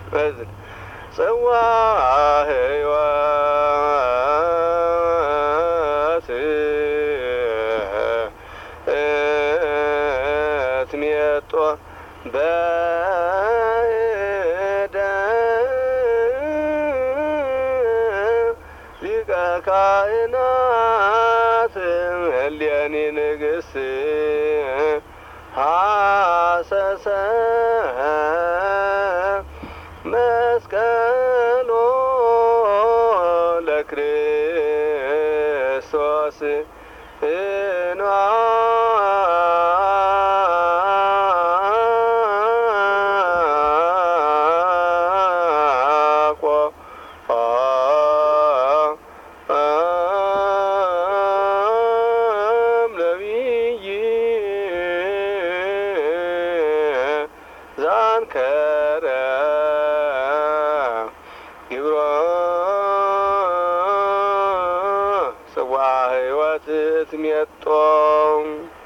በዝን ጽዋ ሕይወት ትሜጦ በእደ ሊቀ ካህናት እሌኒ ንግሥት ሐሰሰ መስቀሎ ለክርስቶስ እንዋቆ ነቢይ ዛንከረ ግብሮ ጽዋ ሕይወት ትሜጦ